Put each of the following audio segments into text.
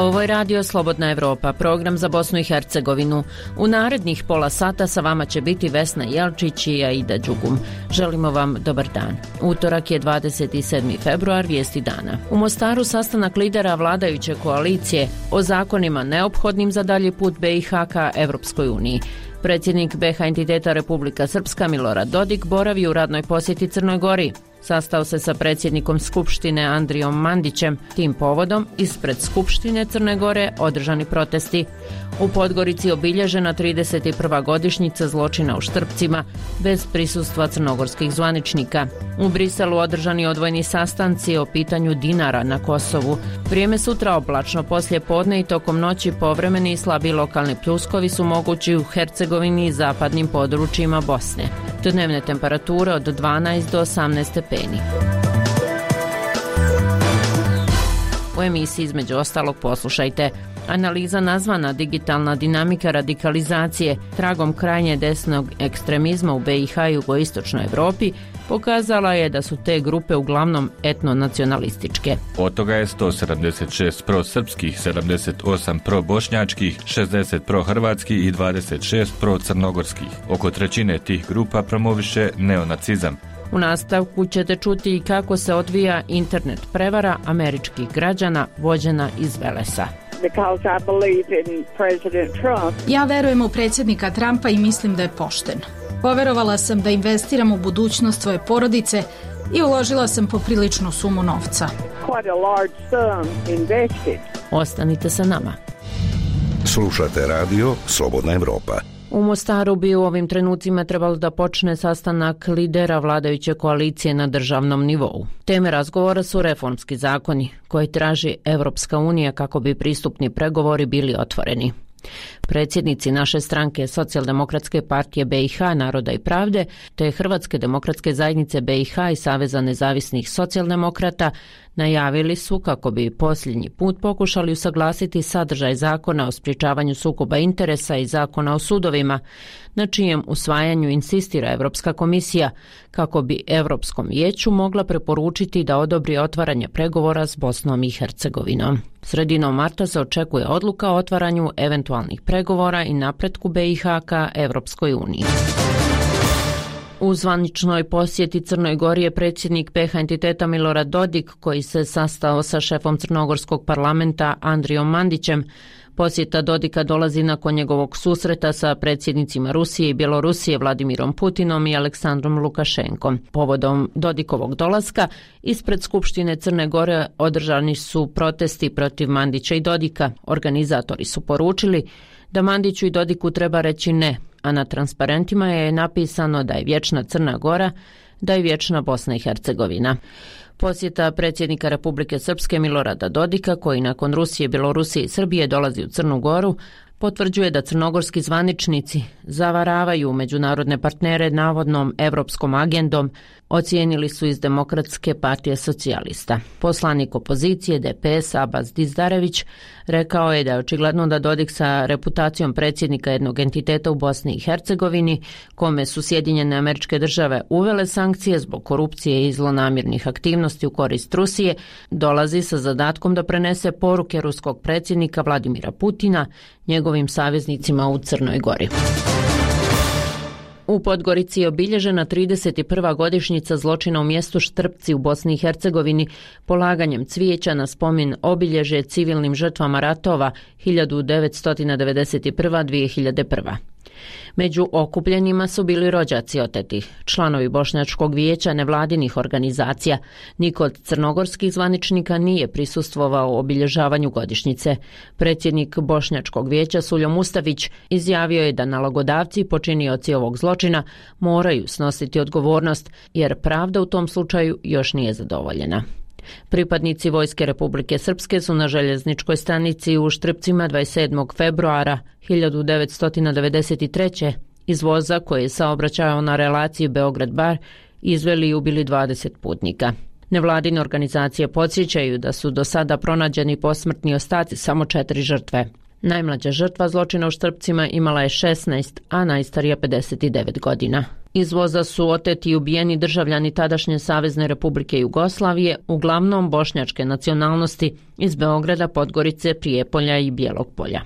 Ovo je Radio Slobodna Evropa, program za Bosnu i Hercegovinu. U narednih pola sata sa vama će biti Vesna Jelčić i Aida Đugum. Želimo vam dobar dan. Utorak je 27. februar, vijesti dana. U Mostaru sastanak lidera vladajuće koalicije o zakonima neophodnim za dalji put BiH ka Evropskoj uniji. Predsjednik BiH entiteta Republika Srpska Milorad Dodik boravi u radnoj posjeti Crnoj Gori. Sastao se sa predsjednikom Skupštine Andrijom Mandićem. Tim povodom ispred Skupštine Crne Gore održani protesti. U Podgorici obilježena 31. godišnjica zločina u Štrpcima bez prisustva crnogorskih zvaničnika. U Briselu održani odvojni sastanci o pitanju dinara na Kosovu. Vrijeme sutra oblačno, poslije podne i tokom noći povremeni i slabi lokalni pljuskovi su mogući u Hercegovini i zapadnim područjima Bosne. Dnevne temperature od 12 do 18 stepeni. U emisiji između ostalog poslušajte: analiza nazvana Digitalna dinamika radikalizacije tragom krajnje desnog ekstremizma u BiH i jugoistočnoj Evropi pokazala je da su te grupe uglavnom etnonacionalističke. Od toga je 176 prosrpskih, 78 probošnjačkih, 60 prohrvatskih i 26 procrnogorskih. Oko trećine tih grupa promoviše neonacizam. U nastavku ćete čuti i kako se odvija internet prevara američkih građana vođena iz Velesa. Ja verujem u predsjednika Trumpa i mislim da je pošten. Poverovala sam da investiram u budućnost svoje porodice i uložila sam popriličnu sumu novca. Ostanite sa nama. Slušate Radio Slobodna Evropa. U Mostaru bi u ovim trenucima trebalo da počne sastanak lidera vladajuće koalicije na državnom nivou. Teme razgovora su reformski zakoni koji traži Evropska unija kako bi pristupni pregovori bili otvoreni. Predsjednici naše stranke Socijaldemokratske partije BiH Naroda i pravde te Hrvatske demokratske zajednice BiH i Saveza nezavisnih socijaldemokrata najavili su kako bi posljednji put pokušali usaglasiti sadržaj zakona o sprječavanju sukoba interesa i zakona o sudovima, na čijem usvajanju insistira Europska komisija, kako bi Europskom vijeću mogla preporučiti da odobri otvaranje pregovora s Bosnom i Hercegovinom. Sredinom marta se očekuje odluka o otvaranju eventualnih pregovora i napretku BiH ka Europskoj uniji. U zvaničnoj posjeti Crnoj Gori je predsjednik BiH entiteta Milorad Dodik, koji se sastao sa šefom crnogorskog parlamenta Andrijom Mandićem. Posjeta Dodika dolazi nakon njegovog susreta sa predsjednicima Rusije i Bjelorusije Vladimirom Putinom i Aleksandrom Lukašenkom. Povodom Dodikovog dolaska ispred Skupštine Crne Gore održani su protesti protiv Mandića i Dodika. Organizatori su poručili da Mandiću i Dodiku treba reći ne, a na transparentima je napisano da je vječna Crna Gora, da je vječna Bosna i Hercegovina. Posjeta predsjednika Republike Srpske Milorada Dodika, koji nakon Rusije, Bjelorusije i Srbije dolazi u Crnu Goru, potvrđuje da crnogorski zvaničnici zavaravaju međunarodne partnere navodnom evropskom agendom, ocijenili su iz Demokratske partije socijalista. Poslanik opozicije DPS Abas Dizdarević rekao je da je očigledno da Dodik sa reputacijom predsjednika jednog entiteta u Bosni i Hercegovini, kome su Sjedinjene Američke Države uvele sankcije zbog korupcije i zlonamjernih aktivnosti u korist Rusije, dolazi sa zadatkom da prenese poruke ruskog predsjednika Vladimira Putina njegovim saveznicima u Crnoj Gori. U Podgorici je obilježena 31. godišnjica zločina u mjestu Štrpci u Bosni i Hercegovini polaganjem cvijeća na spomen obilježje civilnim žrtvama ratova 1991-2001. Među okupljenima su bili rođaci otetih, članovi Bošnjačkog vijeća nevladinih organizacija. Niko od crnogorskih zvaničnika nije prisustvovao obilježavanju godišnjice. Predsjednik Bošnjačkog vijeća Suljo Mustavić izjavio je da nalogodavci i počinioci ovog zločina moraju snositi odgovornost, jer pravda u tom slučaju još nije zadovoljena. Pripadnici Vojske Republike Srpske su na željezničkoj stanici u Štrpcima 27. februara 1993. iz voza koji je saobraćao na relaciji Beograd-Bar izveli i ubili 20 putnika. Nevladine organizacije podsjećaju da su do sada pronađeni posmrtni ostaci samo 4 žrtve. Najmlađa žrtva zločina u Štrpcima imala je 16, a najstarija 59 godina. Iz voza su oteti i ubijeni državljani tadašnje Savezne Republike Jugoslavije, uglavnom bošnjačke nacionalnosti iz Beograda, Podgorice, Prijepolja i Bijelog Polja.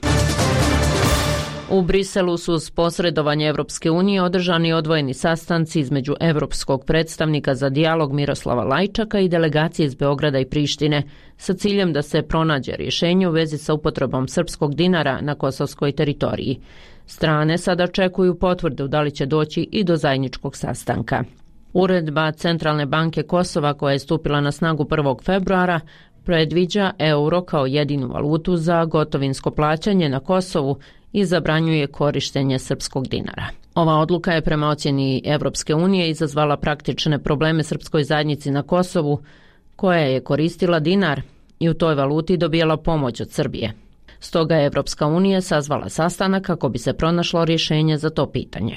U Briselu su uz posredovanje Evropske unije održani odvojeni sastanci između evropskog predstavnika za dijalog Miroslava Lajčaka i delegacije iz Beograda i Prištine sa ciljem da se pronađe rješenje u vezi sa upotrebom srpskog dinara na kosovskoj teritoriji. Strane sada očekuju potvrdu da li će doći i do zajedničkog sastanka. Uredba Centralne banke Kosova, koja je stupila na snagu 1. februara, predviđa euro kao jedinu valutu za gotovinsko plaćanje na Kosovu i zabranjuje korištenje srpskog dinara. Ova odluka je prema ocjeni Evropske unije izazvala praktične probleme srpskoj zajednici na Kosovu, koja je koristila dinar i u toj valuti dobijala pomoć od Srbije. Stoga je Evropska unija sazvala sastanak kako bi se pronašlo rješenje za to pitanje.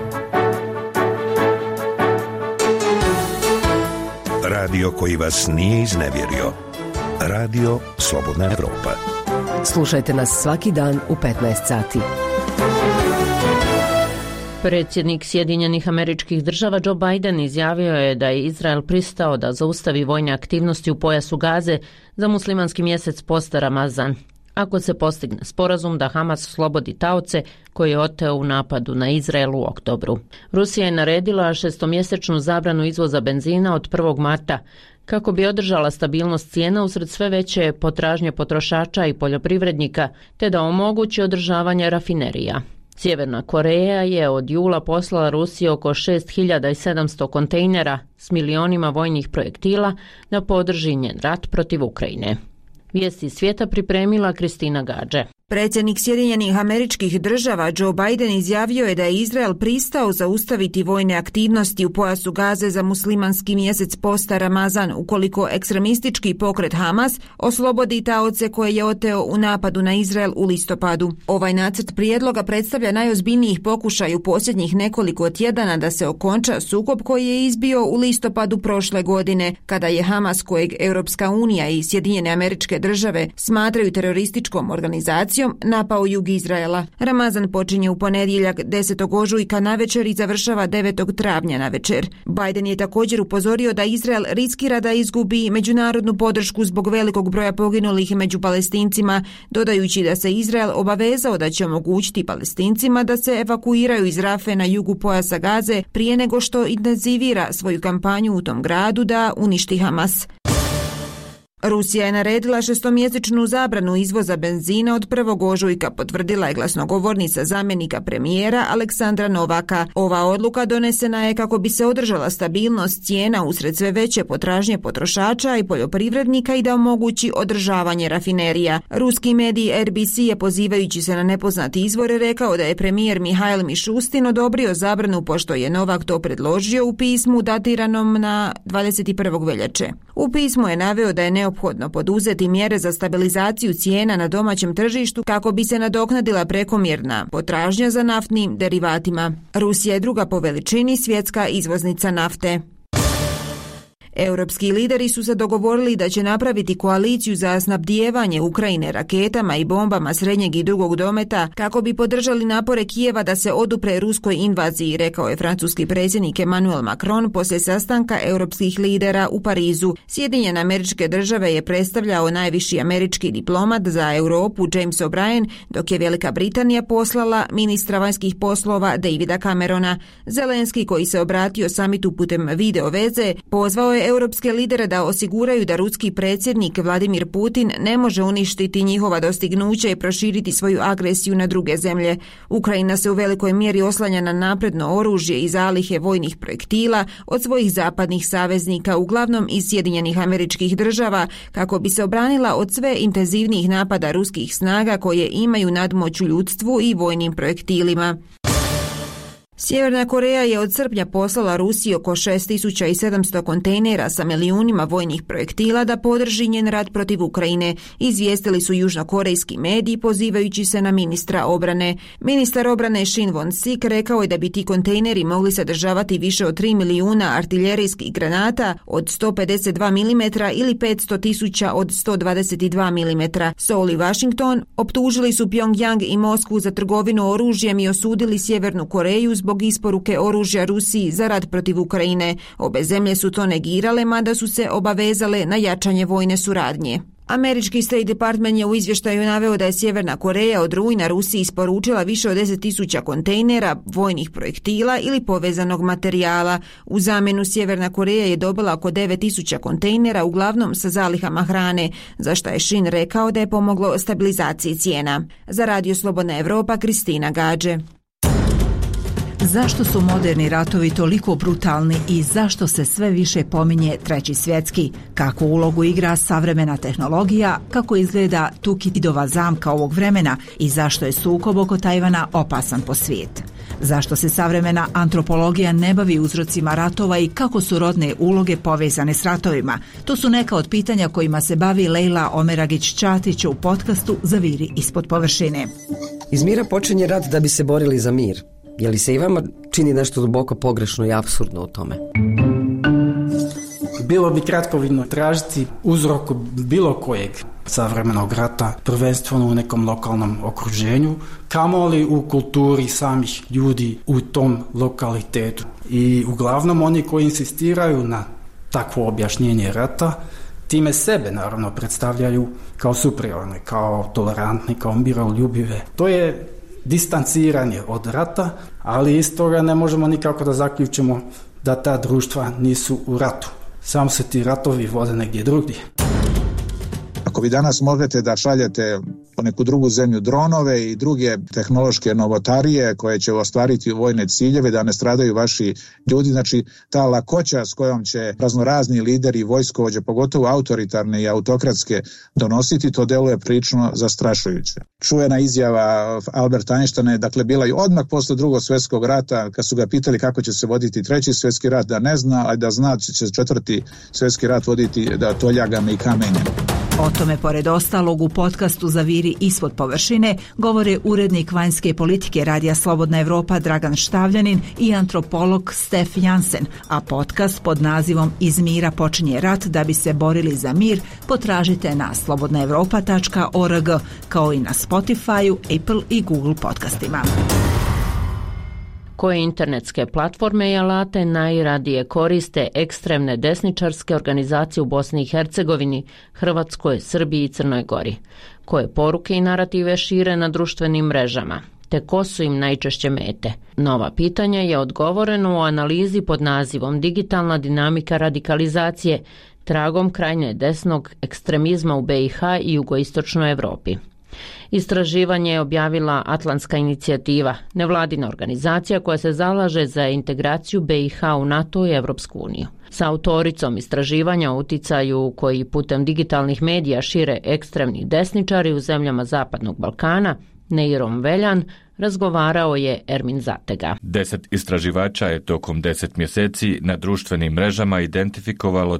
Radio koji vas nije iznevjerio. Radio Slobodna Evropa. Slušajte nas svaki dan u 15 sati. Predsjednik Sjedinjenih Američkih Država Joe Biden izjavio je da je Izrael pristao da zaustavi vojne aktivnosti u pojasu Gaze za muslimanski mjesec posta Ramazan, ako se postigne sporazum da Hamas oslobodi taoce koji je oteo u napadu na Izrael u oktobru. Rusija je naredila 6-mjesečnu zabranu izvoza benzina od 1. marta kako bi održala stabilnost cijena usred sve veće potražnje potrošača i poljoprivrednika, te da omogući održavanje rafinerija. Sjeverna Koreja je od jula poslala Rusiji oko 6700 kontejnera s milionima vojnih projektila da podrži njen rat protiv Ukrajine. Vijesti svijeta pripremila Kristina Gađe. Predsjednik Sjedinjenih Američkih Država Joe Biden izjavio je da je Izrael pristao zaustaviti vojne aktivnosti u pojasu Gaze za muslimanski mjesec posta Ramazan ukoliko ekstremistički pokret Hamas oslobodi taoce koje je oteo u napadu na Izrael u listopadu. Ovaj nacrt prijedloga predstavlja najozbiljnijih pokušaj u posljednjih nekoliko tjedana da se okonča sukob koji je izbio u listopadu prošle godine, kada je Hamas, kojeg Europska unija i Sjedinjene Američke Države smatraju terorističkom organizacijom, napao jug Izraela. Ramazan počinje u ponedjeljak 10. ožujka navečer i završava 9. travnja navečer. Biden je također upozorio da Izrael riskira da izgubi međunarodnu podršku zbog velikog broja poginulih među Palestincima, dodajući da se Izrael obavezao da će omogućiti Palestincima da se evakuiraju iz Rafe na jugu pojasa Gaze prije nego što intenzivira svoju kampanju u tom gradu da uništi Hamas. Rusija je naredila 6-mjesečnu zabranu izvoza benzina od 1. ožujka, potvrdila je glasnogovornica zamjenika premijera Aleksandra Novaka. Ova odluka donesena je kako bi se održala stabilnost cijena usred sve veće potražnje potrošača i poljoprivrednika i da omogući održavanje rafinerija. Ruski medij RBC je, pozivajući se na nepoznati izvore, rekao da je premijer Mihail Mišustin odobrio zabranu pošto je Novak to predložio u pismu datiranom na 21. veljače. U pismu je naveo da je neophodno poduzeti mjere za stabilizaciju cijena na domaćem tržištu kako bi se nadoknadila prekomjerna potražnja za naftnim derivatima. Rusija je druga po veličini svjetska izvoznica nafte. Europski lideri su se dogovorili da će napraviti koaliciju za snabdijevanje Ukrajine raketama i bombama srednjeg i dugog dometa kako bi podržali napore Kijeva da se odupre ruskoj invaziji, rekao je francuski predsjednik Emmanuel Macron poslije sastanka europskih lidera u Parizu. Sjedinjene Američke Države je predstavljao najviši američki diplomat za Europu James O'Brien, dok je Velika Britanija poslala ministra vanjskih poslova Davida Camerona. Zelenski, koji se obratio samitu putem video veze, pozvao je europske lidere da osiguraju da ruski predsjednik Vladimir Putin ne može uništiti njihova dostignuća i proširiti svoju agresiju na druge zemlje. Ukrajina se u velikoj mjeri oslanja na napredno oružje i zalihe vojnih projektila od svojih zapadnih saveznika, uglavnom iz Sjedinjenih Američkih Država, kako bi se obranila od sve intenzivnijih napada ruskih snaga koje imaju nadmoć u ljudstvu i vojnim projektilima. Sjeverna Koreja je od srpnja poslala Rusiji oko 6700 kontejnera sa milijunima vojnih projektila da podrži njen rat protiv Ukrajine, izvijestili su južnokorejski mediji pozivajući se na ministra obrane. Ministar obrane Shin Won-sik rekao je da bi ti kontejneri mogli sadržavati više od 3 milijuna artiljerijskih granata od 152 mm ili 500.000 od 122 mm. Seoul i Washington optužili su Pyongyang i Moskvu za trgovinu oružjem i osudili Sjevernu Koreju zbog zbog isporuke oružja Rusiji za rat protiv Ukrajine. Obe zemlje su to negirale, mada su se obavezale na jačanje vojne suradnje. Američki State Department je u izvještaju naveo da je Sjeverna Koreja od rujna Rusiji isporučila više od 10.000 kontejnera, vojnih projektila ili povezanog materijala. U zamjenu Sjeverna Koreja je dobila oko 9.000 kontejnera, uglavnom sa zalihama hrane, za što je Shin rekao da je pomoglo stabilizaciji cijena. Za Radio Slobodna Evropa, Kristina Gađe. Zašto su moderni ratovi toliko brutalni i zašto se sve više pominje Treći svjetski? Kakvu ulogu igra savremena tehnologija? Kako izgleda Tukididova zamka ovog vremena? I zašto je sukob oko Tajvana opasan po svijet? Zašto se savremena antropologija ne bavi uzrocima ratova i kako su rodne uloge povezane s ratovima? To su neka od pitanja kojima se bavi Lejla Omeragić-Ćatić u podcastu Zaviri ispod površine. Iz mira počinje rat da bi se borili za mir. Je li se i vama čini nešto duboko pogrešno i apsurdno u tome? Bilo bi kratkovidno tražiti uzrok bilo kojeg savremenog rata, prvenstveno u nekom lokalnom okruženju, kamoli u kulturi samih ljudi u tom lokalitetu. I uglavnom oni koji insistiraju na takvo objašnjenje rata, time sebe naravno predstavljaju kao superiorne, kao tolerantni, kao miroljubive. To je distanciranje od rata, ali iz toga ne možemo nikako da zaključimo da ta društva nisu u ratu. Samo se ti ratovi vode negdje drugdje. Ako vi danas možete da šaljete po neku drugu zemlju dronove i druge tehnološke novotarije koje će ostvariti vojne ciljeve da ne stradaju vaši ljudi, znači ta lakoća s kojom će raznorazni lideri i vojskovođe, pogotovo autoritarne i autokratske, donositi, to deluje prilično zastrašujuće. Čuvena izjava Alberta Einsteina je dakle bila i odmah posle Drugog svjetskog rata, kad su ga pitali kako će se voditi Treći svjetski rat, da ne zna, a da zna će Četvrti svjetski rat voditi toljagama i kamenjem. O tome, pored ostalog, u podcastu Zaviri ispod površine govore urednik vanjske politike Radija Slobodna Evropa Dragan Štavljanin i antropolog Stef Jansen, a podcast pod nazivom Iz mira počinje rat da bi se borili za mir potražite na slobodnaevropa.org, kao i na Spotify, Apple i Google podcastima. Koje internetske platforme i alate najradije koriste ekstremne desničarske organizacije u Bosni i Hercegovini, Hrvatskoj, Srbiji i Crnoj Gori? Koje poruke i narative šire na društvenim mrežama? Te ko su im najčešće mete? Nova pitanja je odgovoreno u analizi pod nazivom Digitalna dinamika radikalizacije, tragom krajnje desnog ekstremizma u BiH i jugoistočnoj Evropi. Istraživanje je objavila Atlantska inicijativa, nevladina organizacija koja se zalaže za integraciju BiH u NATO i Evropsku uniju. Sa autoricom istraživanja o uticaju koji putem digitalnih medija šire ekstremni desničari u zemljama Zapadnog Balkana, Neirom Veljan, razgovarao je Ermin Zatega. 10 istraživača je tokom 10 mjeseci na društvenim mrežama identifikovalo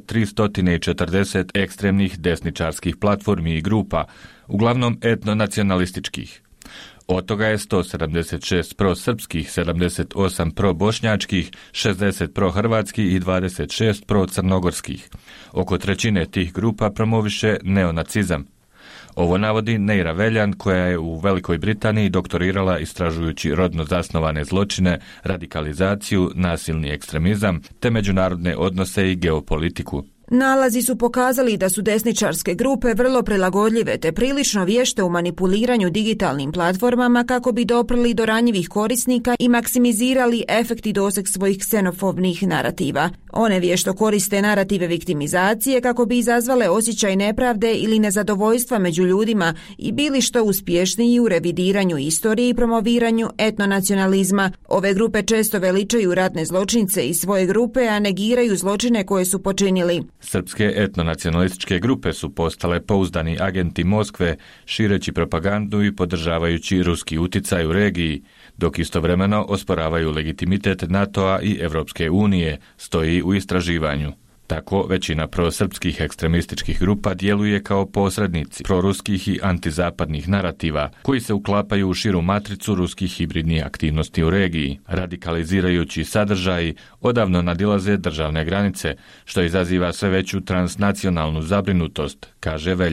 340 ekstremnih desničarskih platformi i grupa, uglavnom etnonacionalističkih. Od toga je 176 prosrpskih, 78 probošnjačkih, 60 prohrvatskih i 26 procrnogorskih. Oko trećine tih grupa promoviše neonacizam. Ovo navodi Neira Veljan, koja je u Velikoj Britaniji doktorirala istražujući rodno zasnovane zločine, radikalizaciju, nasilni ekstremizam te međunarodne odnose i geopolitiku. Nalazi su pokazali da su desničarske grupe vrlo prilagodljive te prilično vješte u manipuliranju digitalnim platformama kako bi doprli do ranjivih korisnika i maksimizirali efekt i doseg svojih ksenofobnih narativa. One vješto koriste narative viktimizacije kako bi izazvale osjećaj nepravde ili nezadovoljstva među ljudima i bili što uspješniji u revidiranju istorije i promoviranju etnonacionalizma. Ove grupe često veličaju ratne zločince iz svoje grupe, a negiraju zločine koje su počinili. Srpske etnonacionalističke grupe su postale pouzdani agenti Moskve, šireći propagandu i podržavajući ruski uticaj u regiji, dok istovremeno osporavaju legitimitet NATO-a i Evropske unije, stoji u istraživanju. Tako, većina prosrpskih ekstremističkih grupa djeluje kao posrednici proruskih i antizapadnih narativa, koji se uklapaju u širu matricu ruskih hibridnih aktivnosti u regiji. Radikalizirajući sadržaji odavno nadilaze državne granice, što izaziva sve veću transnacionalnu zabrinutost, kaže Veljan.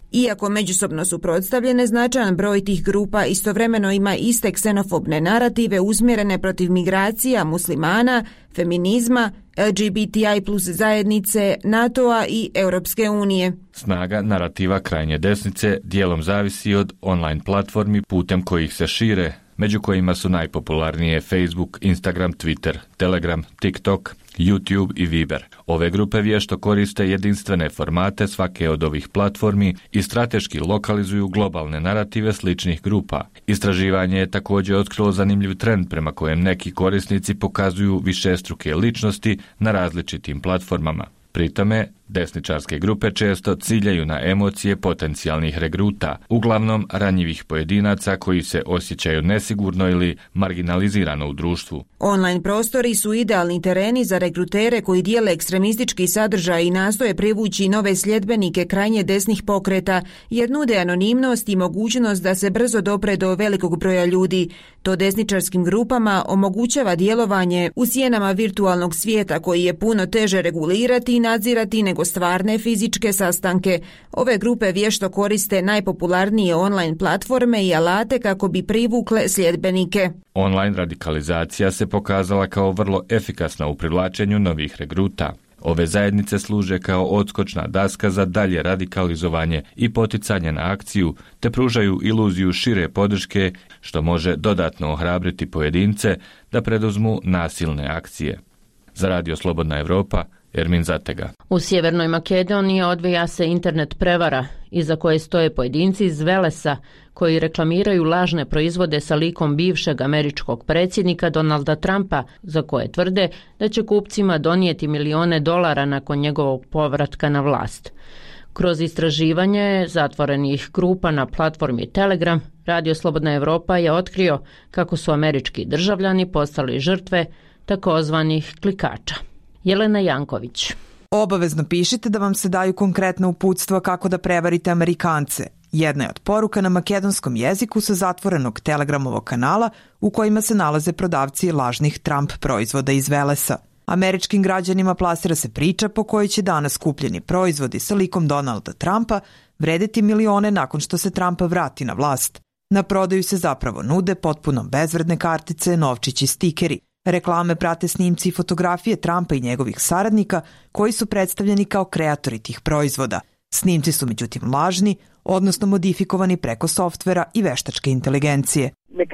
Iako međusobno suprotstavljene, značajan broj tih grupa istovremeno ima iste ksenofobne narative usmjerene protiv migracija, muslimana, feminizma, LGBTI plus zajednice, NATO-a i Europske unije. Snaga narativa krajnje desnice dijelom zavisi od online platformi putem kojih se šire, među kojima su najpopularnije Facebook, Instagram, Twitter, Telegram, TikTok, YouTube i Viber. Ove grupe vješto koriste jedinstvene formate svake od ovih platformi i strateški lokalizuju globalne narative sličnih grupa. Istraživanje je također otkrilo zanimljiv trend prema kojem neki korisnici pokazuju višestruke ličnosti na različitim platformama. Pri tome, desničarske grupe često ciljaju na emocije potencijalnih regruta, uglavnom ranjivih pojedinaca koji se osjećaju nesigurno ili marginalizirano u društvu. Online prostori su idealni tereni za regrutere koji dijele ekstremistički sadržaj i nastoje privući nove sljedbenike krajnje desnih pokreta, jer nude anonimnost i mogućnost da se brzo dopre do velikog broja ljudi. To desničarskim grupama omogućava djelovanje u sjenama virtualnog svijeta koji je puno teže regulirati i nadzirati nego stvarne fizičke sastanke. Ove grupe vješto koriste najpopularnije online platforme i alate kako bi privukle sljedbenike. Online radikalizacija se pokazala kao vrlo efikasna u privlačenju novih regruta. Ove zajednice služe kao odskočna daska za dalje radikalizovanje i poticanje na akciju, te pružaju iluziju šire podrške, što može dodatno ohrabriti pojedince da preduzmu nasilne akcije. Za Radio Slobodna Evropa, Ermin Zatega. U Sjevernoj Makedoniji odvija se internet prevara, iza koje stoje pojedinci iz Velesa koji reklamiraju lažne proizvode sa likom bivšeg američkog predsjednika Donalda Trumpa, za koje tvrde da će kupcima donijeti milijone dolara nakon njegovog povratka na vlast. Kroz istraživanje zatvorenih grupa na platformi Telegram, Radio Slobodna Evropa je otkrio kako su američki državljani postali žrtve takozvanih klikača. Jelena Janković. Obavezno pišite da vam se daju konkretna uputstva kako da prevarite Amerikance. Jedna je od poruka na makedonskom jeziku sa zatvorenog Telegramovog kanala u kojima se nalaze prodavci lažnih Trump proizvoda iz Velesa. Američkim građanima plasira se priča po kojoj će danas kupljeni proizvodi sa likom Donalda Trumpa vredeti milione nakon što se Trump vrati na vlast. Na prodaju se zapravo nude potpuno bezvredne kartice, novčići, stikeri. Reklame prate snimci i fotografije Trumpa i njegovih saradnika koji su predstavljeni kao kreatori tih proizvoda. Snimci su međutim lažni, odnosno modifikovani preko softvera i veštačke inteligencije.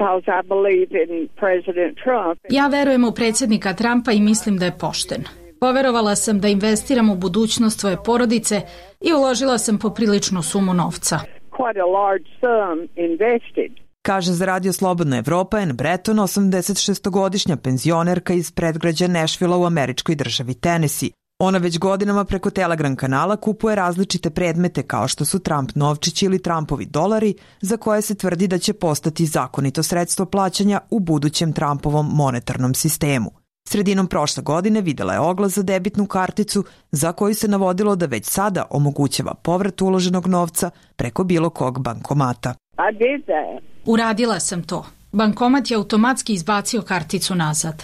Ja verujem u predsjednika Trumpa i mislim da je pošten. Poverovala sam da investiram u budućnost svoje porodice i uložila sam popriličnu sumu novca. Kaže za Radio Slobodna Evropa Ann Breton, 86-godišnja penzionerka iz predgrađa Nashvilla u američkoj državi Tennessee. Ona već godinama preko Telegram kanala kupuje različite predmete kao što su Trump novčići ili Trumpovi dolari, za koje se tvrdi da će postati zakonito sredstvo plaćanja u budućem Trumpovom monetarnom sistemu. Sredinom prošle godine videla je oglas za debitnu karticu za koju se navodilo da već sada omogućava povrat uloženog novca preko bilo kog bankomata. Uradila sam to. Bankomat je automatski izbacio karticu nazad.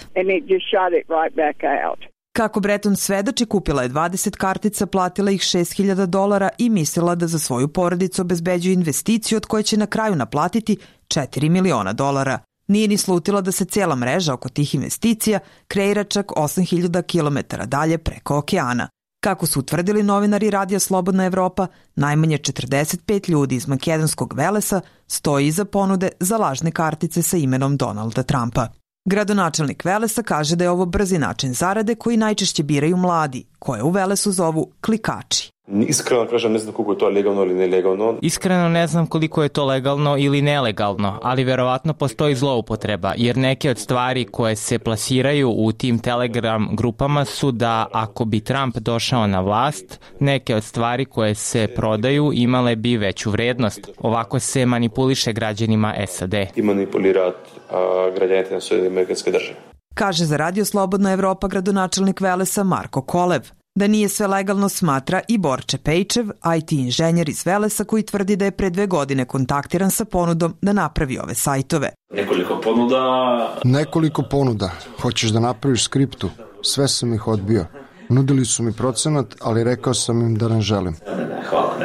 Kako Breton svedoči, kupila je 20 kartica, platila ih $6.000 i mislila da za svoju porodicu obezbeđuje investiciju od koje će na kraju naplatiti $4 miliona. Nije ni slutila da se cijela mreža oko tih investicija kreira čak 8.000 km dalje preko okeana. Kako su utvrdili novinari Radija Slobodna Evropa, najmanje 45 ljudi iz makedonskog Velesa stoji iza ponude za lažne kartice sa imenom Donalda Trumpa. Gradonačelnik Velesa kaže da je ovo brzi način zarade koji najčešće biraju mladi, koje u Velesu zovu klikači. Iskreno kažem, ne znam koliko je to legalno ili nelegalno. Iskreno ne znam koliko je to legalno ili nelegalno, ali verovatno postoji zloupotreba, jer neke od stvari koje se plasiraju u tim Telegram grupama su da ako bi Trump došao na vlast, neke od stvari koje se prodaju imale bi veću vrednost. Ovako se manipuliše građanima SAD. I manipulirati građanite na sve amerikanske države. Kaže za Radio Slobodna Evropa gradonačelnik Velesa Marko Kolev. Da nije sve legalno smatra i Borče Pejčev, IT inženjer iz Velesa koji tvrdi da je pre 2 godine kontaktiran sa ponudom da napravi ove sajtove. Nekoliko ponuda. Hoćeš da napraviš skriptu? Sve sam ih odbio. Nudili su mi procenat, ali rekao sam im da ne želim.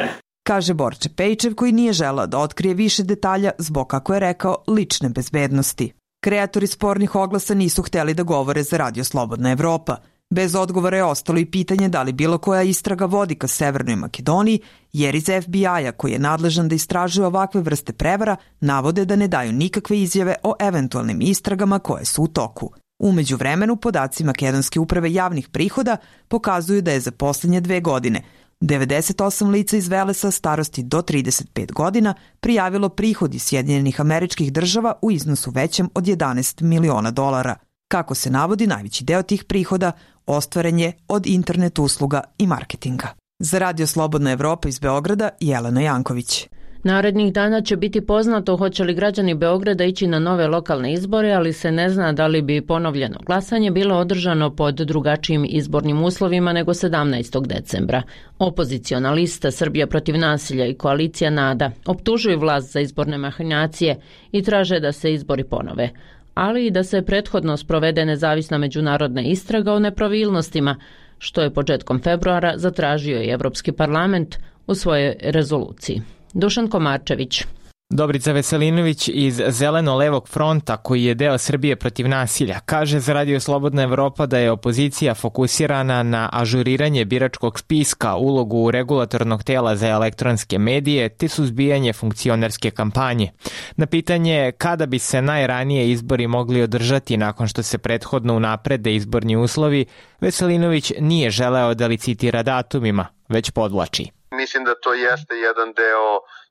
kaže Borče Pejčev koji nije želeo da otkrije više detalja zbog, kako je rekao, lične bezbednosti. Kreatori spornih oglasa nisu hteli da govore za Radio Slobodna Evropa. Bez odgovora je ostalo i pitanje da li bilo koja istraga vodi ka Severnoj Makedoniji, jer iz FBI-a koji je nadležan da istražuje ovakve vrste prevara navode da ne daju nikakve izjave o eventualnim istragama koje su u toku. U međuvremenu, podaci Makedonske uprave javnih prihoda pokazuju da je za poslednje 2 godine 98 lica iz Velesa starosti do 35 godina prijavilo prihod iz Sjedinjenih Američkih Država u iznosu većem od $11 miliona. Kako se navodi, najveći deo tih prihoda ostvaren je od internet usluga i marketinga. Za Radio Slobodna Evropa iz Beograda, Jelena Janković. Narednih dana će biti poznato hoće li građani Beograda ići na nove lokalne izbore, ali se ne zna da li bi ponovljeno glasanje bilo održano pod drugačijim izbornim uslovima nego 17. decembra. Opoziciona lista Srbija protiv nasilja i koalicija NADA optužuju vlast za izborne mahinacije i traže da se izbori ponove, ali i da se prethodno sprovede nezavisna međunarodna istraga o nepravilnostima, što je početkom februara zatražio i Evropski parlament u svojoj rezoluciji. Dušan Komarčević. Dobrica Veselinović iz Zeleno-levog fronta, koji je deo Srbije protiv nasilja, kaže za Radio Slobodna Evropa da je opozicija fokusirana na ažuriranje biračkog spiska, ulogu regulatornog tela za elektronske medije te suzbijanje funkcionerske kampanje. Na pitanje kada bi se najranije izbori mogli održati nakon što se prethodno unaprede izborni uslovi, Veselinović nije želeo da licitira datumima, već podvlači. Mislim da to jeste jedan deo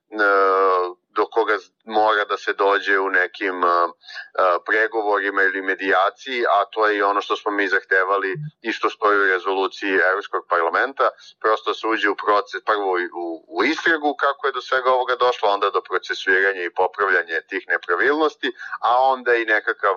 do koga mora da se dođe u nekim pregovorima ili medijaciji, a to je i ono što smo mi zahtevali i što stoji u rezoluciji Evropskog parlamenta, prosto se uđe u proces, prvo u istragu kako je do svega ovoga došlo, onda do procesuiranja i popravljanja tih nepravilnosti, a onda i nekakav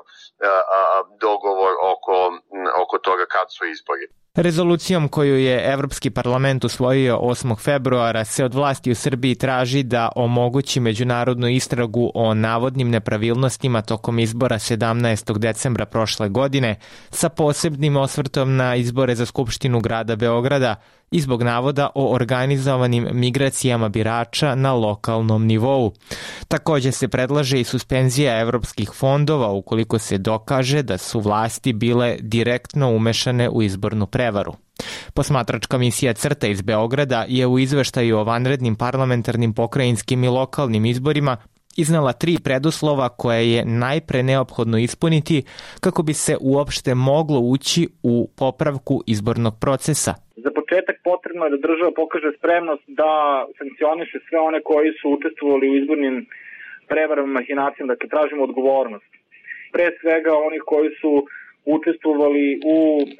dogovor oko toga kad su izbori. Rezolucijom koju je Evropski parlament usvojio 8. februara se od vlasti u Srbiji traži da omogući međunarodnu istragu o navodnim nepravilnostima tokom izbora 17. decembra prošle godine sa posebnim osvrtom na izbore za Skupštinu grada Beograda i zbog navoda o organizovanim migracijama birača na lokalnom nivou. Takođe se predlaže i suspenzija evropskih fondova ukoliko se dokaže da su vlasti bile direktno umešane u izbornu prevaru. Posmatračka misija CRTA iz Beograda je u izveštaju o vanrednim parlamentarnim, pokrajinskim i lokalnim izborima iznala 3 preduslova koje je najpre neophodno ispuniti kako bi se uopšte moglo ući u popravku izbornog procesa. Za početak potrebno je da država pokaže spremnost da sankcioniše sve one koji su učestvovali u izbornim prevarama, mahinacijama, dakle tražimo odgovornost. Pre svega onih koji su učestvovali u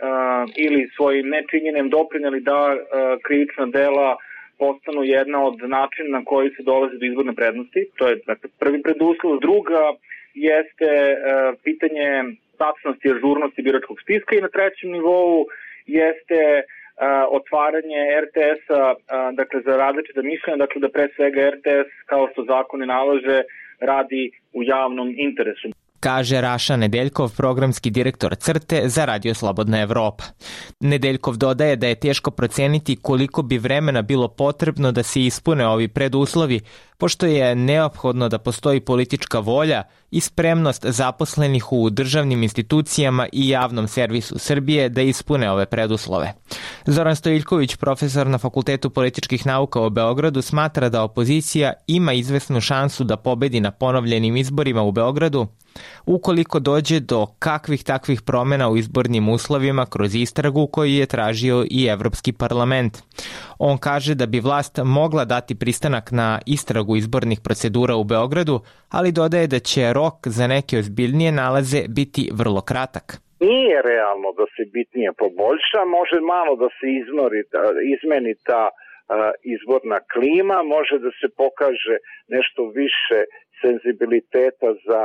ili svojim nečinjenjem doprineli da krivična dela postanu jedna od načina na koji se dolazi do izborne prednosti. To je prvi preduslov. Druga jeste pitanje tačnosti i ažurnosti biračkog spiska i na trećem nivou jeste otvaranje RTS-a, dakle za različita mišljenja, dakle da pre svega RTS, kao što zakoni nalaže, radi u javnom interesu. Kaže Raša Nedeljkov, programski direktor CRTE za Radio Slobodna Evropa. Nedeljkov dodaje da je teško proceniti koliko bi vremena bilo potrebno da se ispune ovi preduslovi, pošto je neophodno da postoji politička volja i spremnost zaposlenih u državnim institucijama i javnom servisu Srbije da ispune ove preduslove. Zoran Stojiljković, profesor na Fakultetu političkih nauka u Beogradu, smatra da opozicija ima izvesnu šansu da pobedi na ponovljenim izborima u Beogradu ukoliko dođe do kakvih takvih promena u izbornim uslovima kroz istragu koju je tražio i Evropski parlament. On kaže da bi vlast mogla dati pristanak na istragu izbornih procedura u Beogradu, ali dodaje da će rok za neke ozbiljnije nalaze biti vrlo kratak. Nije realno da se bitnije poboljša, može malo da se izmeni ta izborna klima, može da se pokaže nešto više senzibiliteta za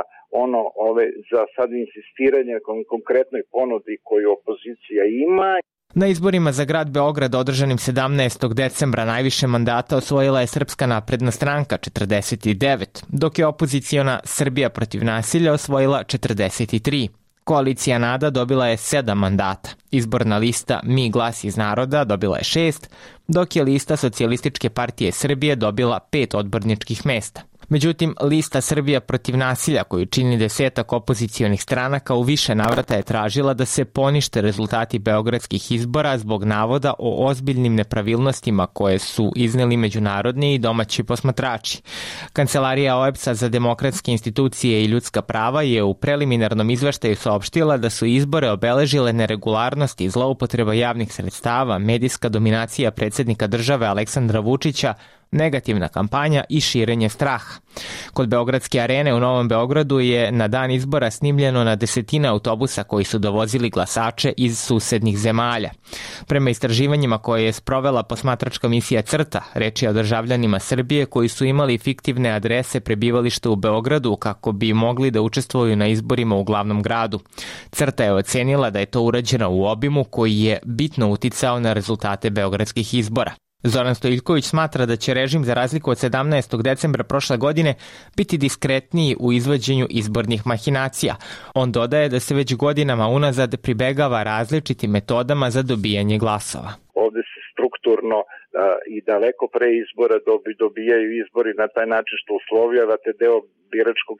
za sad insistiranje konkretnoj ponudi koju opozicija ima. Na izborima za grad Beograd održanim 17. decembra najviše mandata osvojila je Srpska napredna stranka 49, dok je opoziciona Srbija protiv nasilja osvojila 43. Koalicija NADA dobila je 7 mandata. Izborna lista Mi glas iz naroda dobila je 6, dok je lista Socijalističke partije Srbije dobila 5 odborničkih mesta. Međutim, lista Srbija protiv nasilja, koju čini 10 opozicionih stranaka, u više navrata je tražila da se ponište rezultati beogradskih izbora zbog navoda o ozbiljnim nepravilnostima koje su izneli međunarodni i domaći posmatrači. Kancelarija OEBS-a za demokratske institucije i ljudska prava je u preliminarnom izveštaju saopštila da su izbore obeležile neregularnosti i zloupotreba javnih sredstava, medijska dominacija predsjednika države Aleksandra Vučića, negativna kampanja i širenje straha. Kod Beogradske arene u Novom Beogradu je na dan izbora snimljeno na desetine autobusa koji su dovozili glasače iz susednih zemalja. Prema istraživanjima koje je sprovela posmatračka misija CRTA, reč je o državljanima Srbije koji su imali fiktivne adrese prebivališta u Beogradu kako bi mogli da učestvuju na izborima u glavnom gradu. CRTA je ocenila da je to urađeno u obimu koji je bitno uticao na rezultate beogradskih izbora. Zoran Stojiljković smatra da će režim, za razliku od 17. decembra prošle godine, biti diskretniji u izvođenju izbornih mahinacija. On dodaje da se već godinama unazad pribegava različitim metodama za dobijanje glasova. Ovde se strukturno i daleko pre izbora dobijaju izbori na taj način što uslovljavate deo biračkog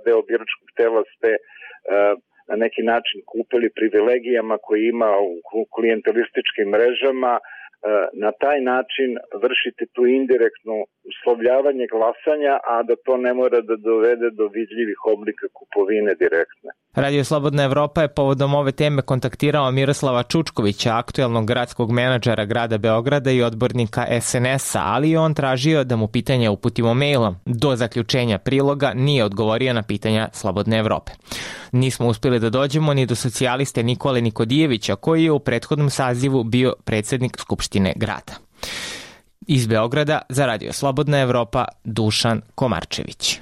tela ste na neki način kupili privilegijama koje ima u klijentelističkim mrežama. Na taj način vršite tu indirektno uslovljavanje glasanja, a da to ne mora da dovede do vidljivih oblika kupovine direktne. Radio Slobodna Evropa je povodom ove teme kontaktirao Miroslava Čučkovića, aktuelnog gradskog menadžera grada Beograda i odbornika SNS-a, ali je on tražio da mu pitanja uputimo mailom. Do zaključenja priloga nije odgovorio na pitanja Slobodne Evrope. Nismo uspjeli da dođemo ni do socijaliste Nikole Nikodijevića, koji je u prethodnom sazivu bio predsjednik Skupštine grada. Iz Beograda za Radio Slobodna Evropa, Dušan Komarčević.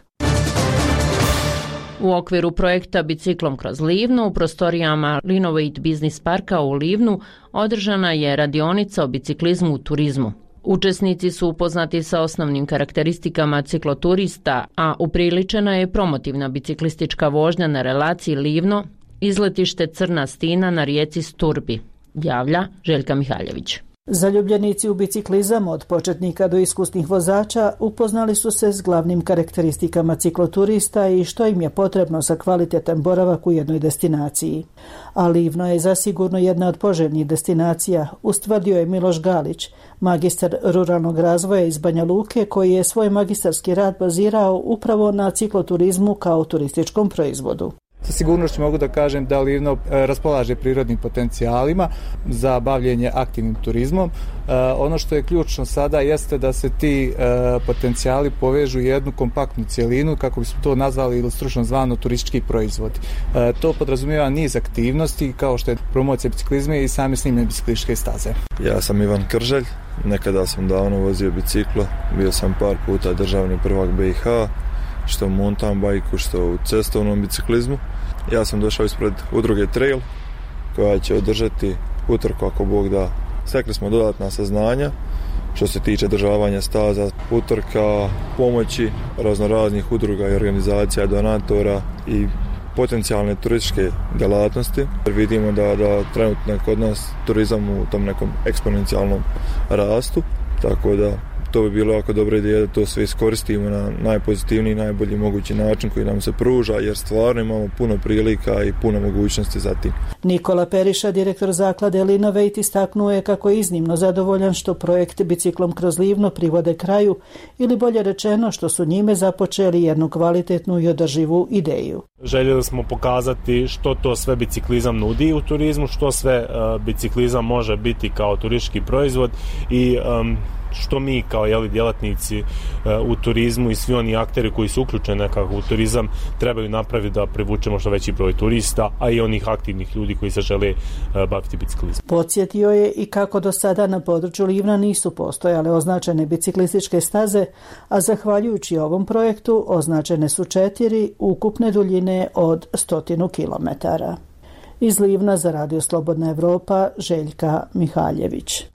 U okviru projekta Biciklom kroz Livnu u prostorijama Linovate Biznis Parka u Livnu održana je radionica o biciklizmu u turizmu. Učesnici su upoznati sa osnovnim karakteristikama cikloturista, a upriličena je promotivna biciklistička vožnja na relaciji Livno, izletište Crna Stina na rijeci Sturbi, javlja Željka Mihaljević. Zaljubljenici u biciklizam od početnika do iskusnih vozača upoznali su se s glavnim karakteristikama cikloturista i što im je potrebno za kvalitetan boravak u jednoj destinaciji. A Livno je zasigurno jedna od poželjnih destinacija, ustvrdio je Miloš Galić, magistar ruralnog razvoja iz Banja Luke, koji je svoj magistarski rad bazirao upravo na cikloturizmu kao turističkom proizvodu. Sa sigurnošću mogu da kažem da Livno raspolaže prirodnim potencijalima za bavljenje aktivnim turizmom. Ono što je ključno sada jeste da se ti potencijali povežu u jednu kompaktnu cijelinu, kako bismo to nazvali ili stručno zvano turistički proizvod. To podrazumijeva niz aktivnosti kao što je promocija biciklizma i same snimljene biciklističke staze. Ja sam Ivan Krželj, nekada sam davno vozio biciklo, bio sam par puta državni prvak BiH, što u mountain bajku, što u cestovnom biciklizmu. Ja sam došao ispred udruge Trail, koja će održati utorku ako Bog da. Stekli smo dodatna saznanja što se tiče održavanja staza, utorka, pomoći raznoraznih udruga i organizacija, donatora i potencijalne turističke djelatnosti. Vidimo da trenutno kod nas turizam u tom nekom eksponencijalnom rastu, tako da to bi bilo jako dobra ideja da to sve iskoristimo na najpozitivniji, najbolji mogući način koji nam se pruža, jer stvarno imamo puno prilika i puno mogućnosti za tim. Nikola Periša, direktor zaklade Linovate, istaknuo je kako je iznimno zadovoljan što projekt Biciklom kroz Livno privode kraju, ili bolje rečeno što su njime započeli jednu kvalitetnu i održivu ideju. Željeli smo pokazati što to sve biciklizam nudi u turizmu, što sve biciklizam može biti kao turistički proizvod i što mi kao djelatnici u turizmu i svi oni akteri koji su uključeni nekako u turizam trebaju napraviti da privučemo što veći broj turista, a i onih aktivnih ljudi koji se žele baviti biciklizmom. Podsjetio je i kako do sada na području Livna nisu postojale označene biciklističke staze, a zahvaljujući ovom projektu označene su 4 ukupne duljine od 100 kilometara. Iz Livna za Radio Slobodna Evropa, Željka Mihaljević.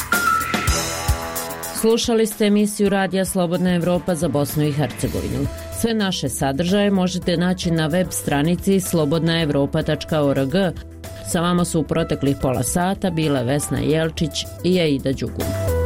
Slušali ste emisiju Radija Slobodna Evropa za Bosnu i Hercegovinu. Sve naše sadržaje možete naći na web stranici slobodnaevropa.org. Sa vama su u proteklih pola sata bile Vesna Jelčić i Aida Đugum.